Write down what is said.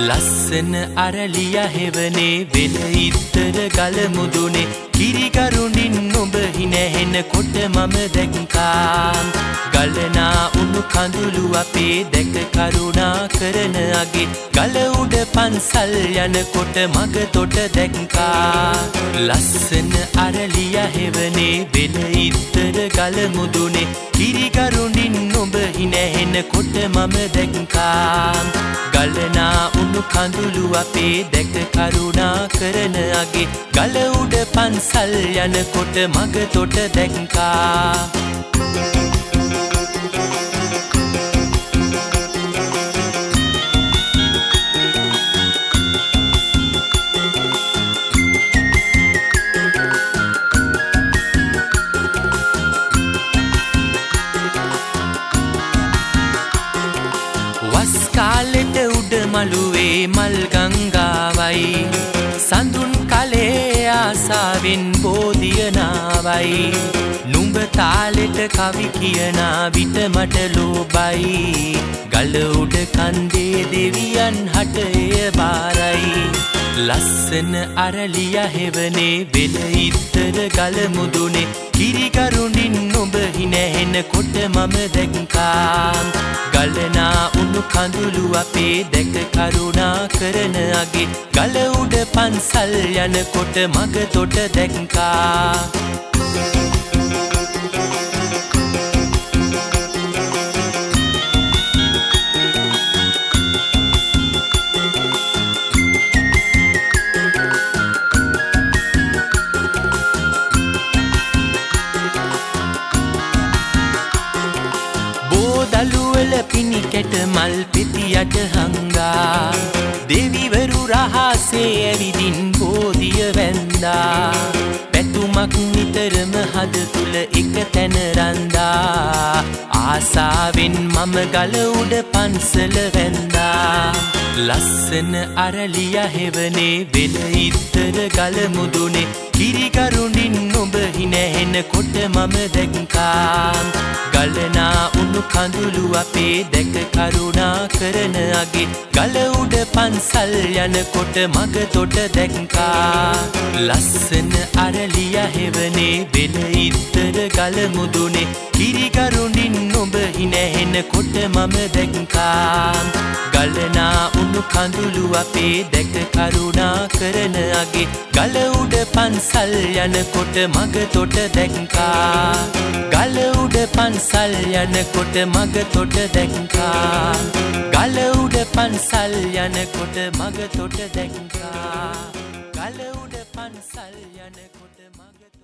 ලස්සන අරලිය හෙවනේ වෙල ඉත්තර ගල මුදුනේ කිරිගරුණින් ඔබ හිනැහෙන කොට මම දැක්කා ගලනා උණු කඳුළු අපේ දැක කරුණා කරන අගේ ගල උඩ පන්සල් යනකොට මග තොට දැක්කා ලස්සන අරලිය හෙවනේ වෙල ඉත්තර ගල මුදුනේ කිරිගරුණින් ඔබ හිනැහෙන කොට මම දැක්කා ගලනා උණු කඳුළු අපේ දැක කරුණා කරන අගේ ගල උඩ පන්සල් යනකොට මග තොට දැක්කා කාලෙට උඩ මළුවේ මල් ගංගාවයි සඳුන් කලේ ආසාවෙන් බෝධියනාවයි නුඹ තාලෙට කවි කියනා විට මට ලෝබයි ගල උඩ කන්දේ දෙවියන් හටය බාරයි ලස්සන අරලිය හෙවනේ වෙල ඉත්තර ගල මුදුනේ කිරිගරුණින් ඔබ හිනැහෙන කොට මම දැක්කා ගලනා උණු කඳුළු අපේ දැක කරුණා කරන අගේ ගල උඩ පන්සල් යනකොට මග තොට දැක්කා දළුවල පිණි කැට මල් පෙතියට හංගා දෙවිවරු රහසේ ඇවිදින් බෝධිය වැන්දා පැතුමක් නිතරම හද තුල එක තැන රන්දා ආසාවෙන් මම ගල උඩ පන්සල වැන්දා ලස්සන අරලිය හෙවනේ වෙල ඉත්තර ගල මුදුනේ කිරිගරුණින් ඔබ හිනැහෙන කොට මම දැක්කා ගලනා උණු කඳුළු අපේ දැක කරුණා කරන අගේ ගල උඩ පන්සල් යනකොට මග තොට දැක්කා ලස්සන අරලිය හෙවනේ වෙල ඉත්තර ගල මුදුනේ කිරිගරුණින් ඔබ හිනැහෙන කොට මම දැක්කා ගලනා උණු කඳුළු අපේ දැක කරුණා කරන අගේ ගල උඩ පන්සල් යනකොට මග තොට දැක්කා ගල උඩ පන්සල් යනකොට මග තොට දැක්කා ගල උඩ පන්සල් යනකොට මග තොට දැක්කා ගල උඩ පන්සල් යනකොට මග